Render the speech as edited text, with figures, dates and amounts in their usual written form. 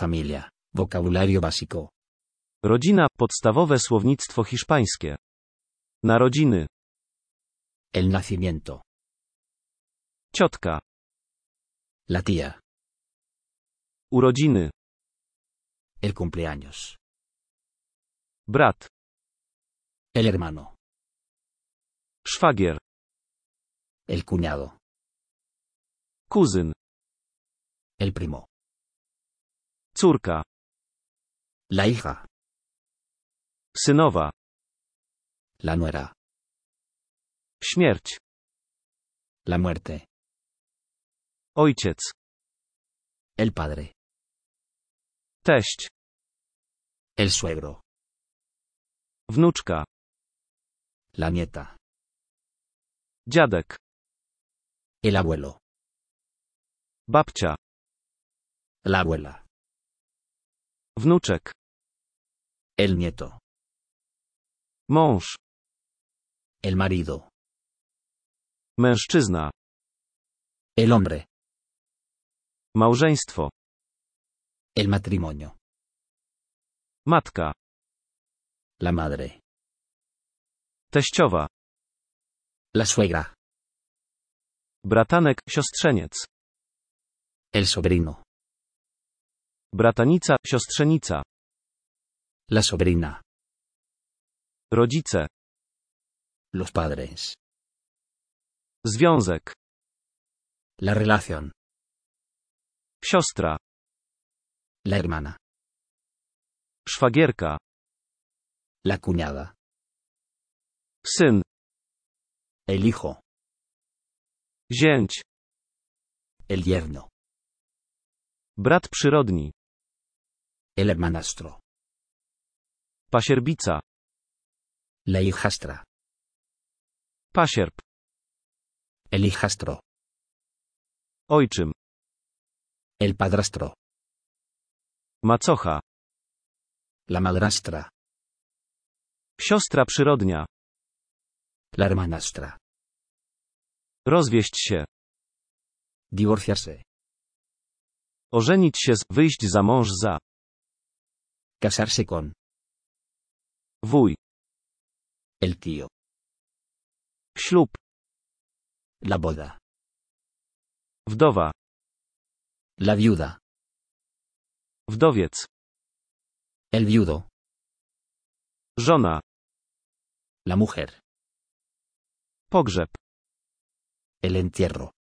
Familia. Vocabulario básico. Rodzina, podstawowe słownictwo hiszpańskie. Narodziny. El nacimiento. Ciotka. La tía. Urodziny. El cumpleaños. Brat. El hermano. Szwagier. El cuñado. Kuzyn. El primo. Córka. La hija. Synowa. La nuera. Śmierć. La muerte. Ojciec. El padre. Teść. El suegro. Wnuczka. La nieta. Dziadek. El abuelo. Babcia. La abuela. Wnuczek. El nieto. Mąż. El marido. Mężczyzna. El hombre. Małżeństwo. El matrimonio. Matka. La madre. Teściowa. La suegra. Bratanek, siostrzeniec. El sobrino. Bratanica, siostrzenica. La sobrina. Rodzice. Los padres. Związek. La relación. Siostra. La hermana. Szwagierka. La cuñada. Syn. El hijo. Zięć. El yerno. Brat przyrodni. El hermanastro. Pasierbica. La hijastra. Pasierb. El hijastro. Ojczym. El padrastro. Macocha. La madrastra. Siostra przyrodnia. La hermanastra. Rozwieść się. Divorciarse. Ożenić się, wyjść za mąż za. Casarse con. Wuj. El tío. Ślub. La boda. Wdowa. La viuda. Wdowiec. El viudo. Żona. La mujer. Pogrzeb. El entierro.